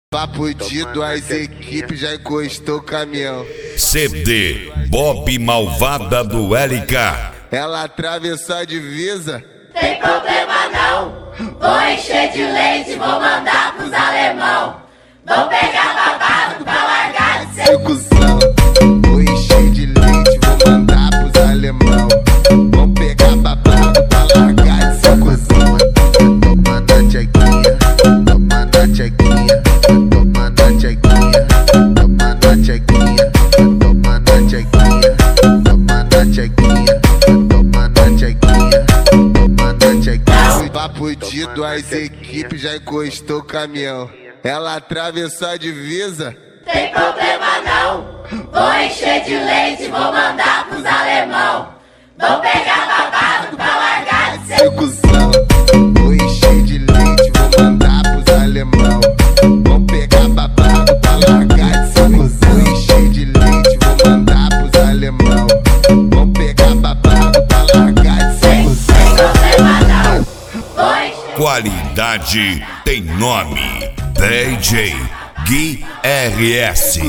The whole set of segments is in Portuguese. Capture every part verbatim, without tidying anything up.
Papo de duas equipes, já encostou o caminhão. C D Bob Malvada do L K. Ela atravessou a divisa. Tem problema não, vou encher de leite, vou mandar pros alemão. Vou pegar babado pra largar de ser cuzão. Vou encher de leite, vou mandar pros alemão. Vou pegar babado pra largar de ser cuzão. Toma na tchequinha, toma na tchequinha, toma na tchequinha, toma na tchequinha, toma na tchequinha, toma na tchequinha, toma na tchequinha, toma na tchequinha. Papo de duas equipes, já encostou o caminhão. Ela atravessou a divisa. Tem problema não, vou encher de leite, vou mandar pros alemão. Vou pegar babado pra largar de ser cuzão. Vou encher de leite, vou mandar pros alemão. Vou pegar babado pra largar de ser cuzão. Vou encher de leite, vou mandar pros alemão. Vou pegar babado pra largar de ser cuzão. Tem problema não, vou encher. Qualidade tem nome. D J Gui R S.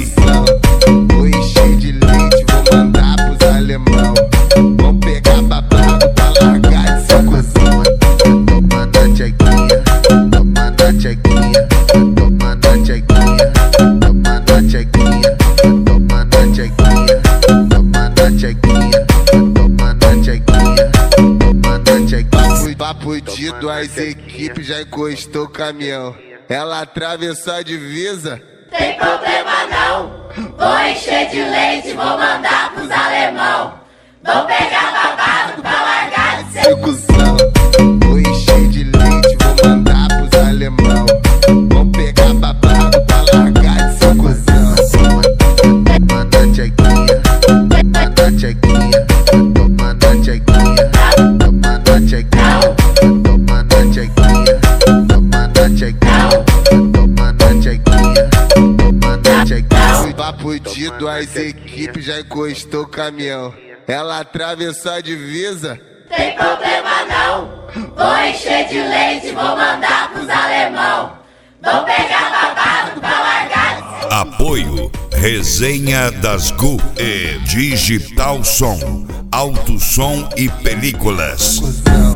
Vou encher de leite, vou mandar pros alemão. Vou pegar babado pra largar de ser cuzão. Toma na tchequinha, toma na tchequinha, toma na tchequinha, toma na tchequinha, toma na tchequinha, toma na tchequinha, toma na tchequinha, toma na tchequinha. Papo de duas equipes, já encostou o caminhão. Ela atravessou a divisa. Tem problema não, vou encher de leite, vou mandar pros alemão. Vou pegar babado pra largar de ser cuzão. Vou encher de leite, vou mandar pros alemão. Vou pegar babado pra largar de ser cuzão. Toma na tchequinha, toma na tchequinha, toma na tchequinha, toma na tchequinha, toma na tchequinha, toma na tchequinha, toma na tchequinha, toma na tchequinha. Papo de duas equipes, já encostou o caminhão. Ela atravessou a divisa. Tem problema não, vou encher de leite, vou mandar pros alemão. Vou pegar babado pra largar de ser. Apoio Resenha das Gu e Digital Som, Alto Som e Películas.